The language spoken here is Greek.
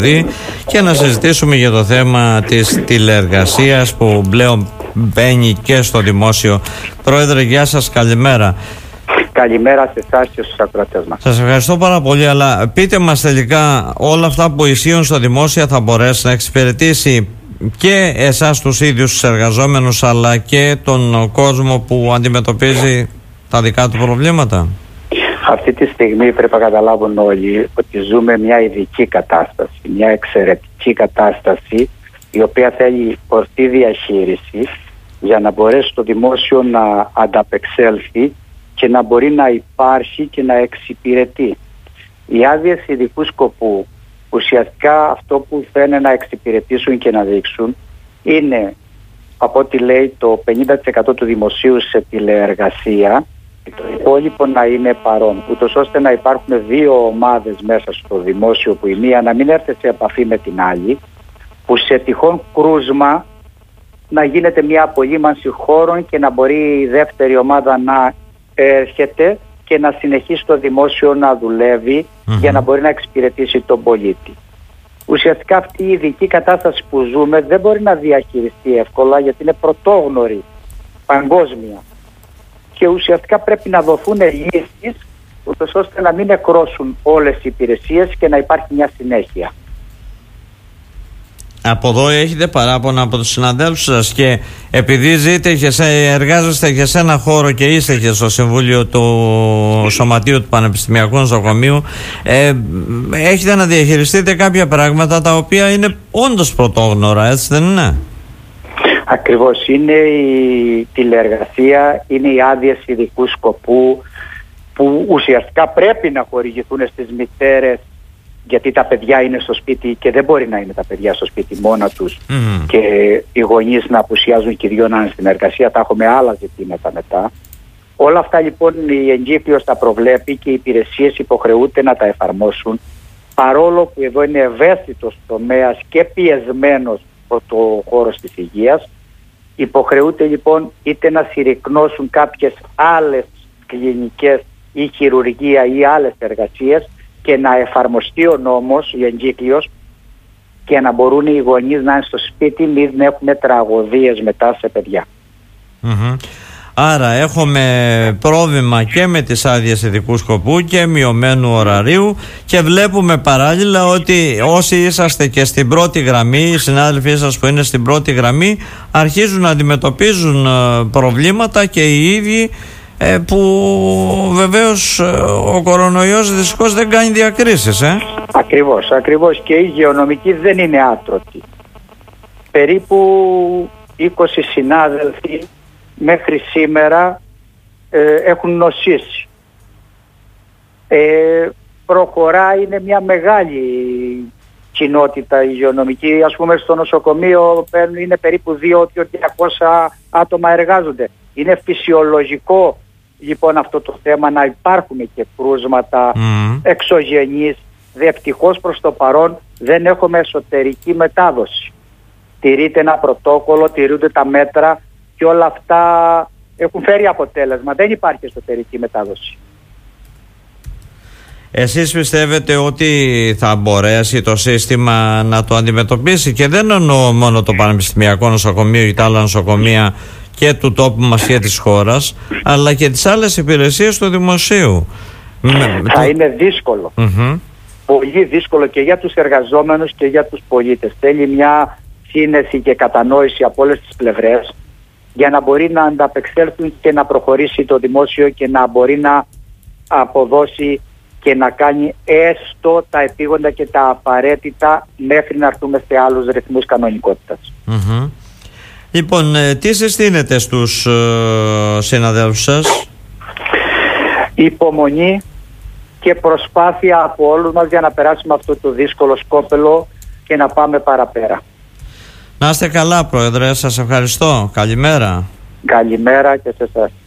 και να συζητήσουμε για το θέμα της τηλεεργασίας που πλέον μπαίνει και στο δημόσιο. Πρόεδρε, γεια σας, καλημέρα. Καλημέρα σε εσάς και στους ακροατές μας. Σας ευχαριστώ πάρα πολύ, αλλά πείτε μας τελικά, όλα αυτά που ισχύουν στο δημόσιο θα μπορέσει να εξυπηρετήσει και εσάς τους ίδιους τους εργαζόμενους, αλλά και τον κόσμο που αντιμετωπίζει τα δικά του προβλήματα? Αυτή τη στιγμή πρέπει να καταλάβουν όλοι ότι ζούμε μια ειδική κατάσταση, μια εξαιρετική κατάσταση, η οποία θέλει ορθή διαχείριση για να μπορέσει το δημόσιο να ανταπεξέλθει και να μπορεί να υπάρχει και να εξυπηρετεί. Οι άδειες ειδικού σκοπού, ουσιαστικά αυτό που θέλουν να εξυπηρετήσουν και να δείξουν είναι, από ό,τι λέει, το 50% του δημοσίου σε τηλεεργασία, το υπόλοιπο να είναι παρόν, ούτως ώστε να υπάρχουν δύο ομάδες μέσα στο δημόσιο, που η μία να μην έρθει σε επαφή με την άλλη, που σε τυχόν κρούσμα να γίνεται μια απολύμανση χώρων και να μπορεί η δεύτερη ομάδα να έρχεται και να συνεχίσει το δημόσιο να δουλεύει για να μπορεί να εξυπηρετήσει τον πολίτη. Ουσιαστικά αυτή η ειδική κατάσταση που ζούμε δεν μπορεί να διαχειριστεί εύκολα, γιατί είναι πρωτόγνωρη παγκόσμια, και ουσιαστικά πρέπει να δοθούν λύσεις ούτως ώστε να μην νεκρώσουν όλες οι υπηρεσίες και να υπάρχει μια συνέχεια. Από εδώ έχετε παράπονα από τους συναδέλφους σας, και επειδή εργάζεστε και σε ένα χώρο και είστε και στο Συμβούλιο του Σωματείου του Πανεπιστημιακού Νοσοκομείου, έχετε να διαχειριστείτε κάποια πράγματα τα οποία είναι όντως πρωτόγνωρα, έτσι δεν είναι? Ακριβώς, είναι η τηλεεργασία, είναι οι άδειες ειδικού σκοπού που ουσιαστικά πρέπει να χορηγηθούν στις μητέρες, γιατί τα παιδιά είναι στο σπίτι και δεν μπορεί να είναι τα παιδιά στο σπίτι μόνα τους και οι γονείς να απουσιάζουν και οι δυο να είναι στην εργασία. Θα έχουμε άλλα ζητήματα μετά. Όλα αυτά λοιπόν η εγκύκλειος τα προβλέπει και οι υπηρεσίες υποχρεούνται να τα εφαρμόσουν, παρόλο που εδώ είναι ευαίσθητος τομέας και πιεσμένος το χώρος της υγείας. Υποχρεούνται λοιπόν είτε να συρρικνώσουν κάποιες άλλες κλινικές ή χειρουργία ή άλλες εργασίες και να εφαρμοστεί ο νόμος, η εγκύκλειος, και να μπορούν οι γονείς να είναι στο σπίτι, μην έχουμε τραγωδίες μετά σε παιδιά. Άρα έχουμε πρόβλημα και με τις άδειες ειδικού σκοπού και μειωμένου ωραρίου, και βλέπουμε παράλληλα ότι όσοι είσαστε και στην πρώτη γραμμή, οι συνάδελφοί σας που είναι στην πρώτη γραμμή, αρχίζουν να αντιμετωπίζουν προβλήματα και οι ίδιοι, που βεβαίως ο κορονοϊός δυστυχώς δεν κάνει διακρίσεις. Ακριβώς, και οι υγειονομικοί δεν είναι άτρωτοι. Περίπου 20 συνάδελφοι μέχρι σήμερα έχουν νοσήσει. Προχωράει, είναι μια μεγάλη κοινότητα υγειονομική. Ας πούμε στο νοσοκομείο είναι περίπου 200 άτομα εργάζονται. Είναι φυσιολογικό λοιπόν αυτό το θέμα να υπάρχουν και κρούσματα εξωγενείς. Ευτυχώς προς το παρόν δεν έχουμε εσωτερική μετάδοση. Τηρείται ένα πρωτόκολλο, τηρούνται τα μέτρα και όλα αυτά έχουν φέρει αποτέλεσμα. Δεν υπάρχει εσωτερική μετάδοση. Εσείς πιστεύετε ότι θα μπορέσει το σύστημα να το αντιμετωπίσει? Και δεν εννοώ μόνο το Πανεπιστημιακό Νοσοκομείο ή τα άλλα νοσοκομεία και του τόπου μας και της χώρας, αλλά και τις άλλες υπηρεσίες του δημοσίου. Θα είναι δύσκολο. Πολύ δύσκολο και για τους εργαζόμενους και για τους πολίτες. Θέλει μια σύνεση και κατανόηση από όλες τις πλευρές για να μπορεί να ανταπεξέλθουν και να προχωρήσει το δημόσιο και να μπορεί να αποδώσει και να κάνει έστω τα επίγοντα και τα απαραίτητα μέχρι να έρθουμε σε άλλους ρυθμούς κανονικότητας. Λοιπόν, τι συστήνετε στους συναδέλφους σας? Υπομονή και προσπάθεια από όλους μας για να περάσουμε αυτό το δύσκολο σκόπελο και να πάμε παραπέρα. Να είστε καλά, Πρόεδρε, σας ευχαριστώ. Καλημέρα. Καλημέρα και σε εσάς.